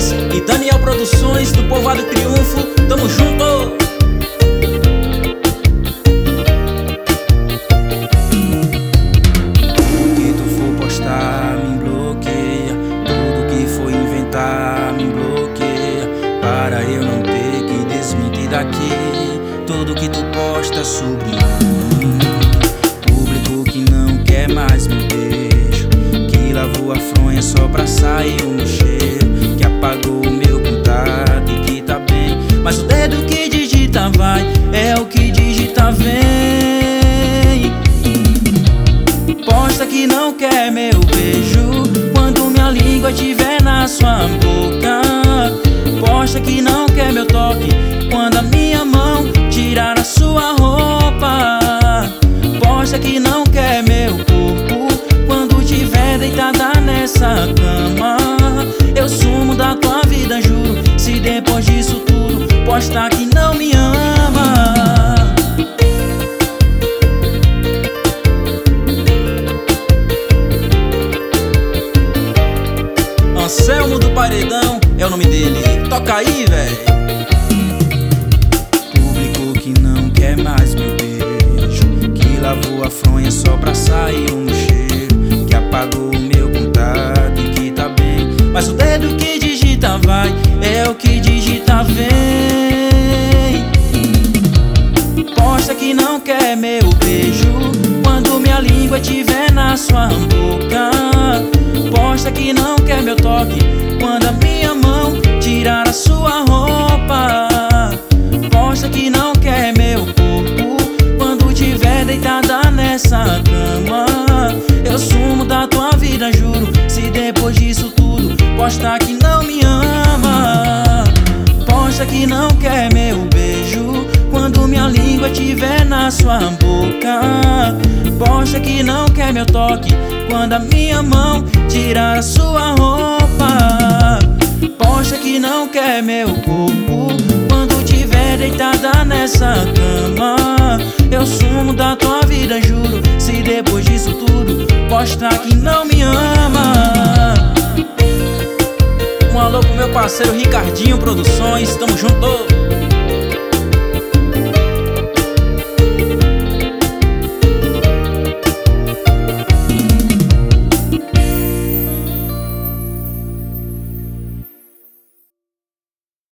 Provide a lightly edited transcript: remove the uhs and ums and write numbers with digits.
Produções e Daniel Produções do Povoado Triunfo. Tamo junto! Tudo que tu for postar me bloqueia, tudo que for inventar me bloqueia, para eu não ter que desmentir daqui tudo que tu posta sobre mim. Público que não quer mais meu beijo, que lavou a fronha só pra sair um cheiro, que apagou o meu contato e que tá bem, mas o dedo que digita vai, é o que digita vem. Posta que não quer meu beijo quando minha língua estiver na sua boca. Posta que não quer meu toque quando a minha mão tirar a sua roupa. Posta que não quer meu corpo quando tiver deitada nessa cama. Eu sumo da tua vida, juro, se depois disso tudo posta que não me ama. Anselmo do Paredão é o nome dele. Toca aí, véi. Público que não quer mais meu beijo, que lavou a fronha só pra sair um cheiro, que apagou o meu contato e que tá bem, mas o dedo que digita vai, é o que digita vem. Posta que não quer meu beijo quando minha língua estiver na sua boca. Posta que não quer meu toque quando a minha mão tirar a sua roupa. Posta que não quer meu corpo quando tiver deitada nessa cama. Eu sumo da tua vida, juro, se depois disso tudo posta que não me ama. Posta que não quer meu beijo quando minha língua estiver na sua boca. Posta que não quer meu toque quando a minha mão tirar a sua roupa. Posta que não quer meu corpo quando tiver deitada nessa cama. Eu sumo da tua vida, juro, se depois disso tudo posta que não me ama. Um alô pro meu parceiro Ricardinho Produções. Tamo junto!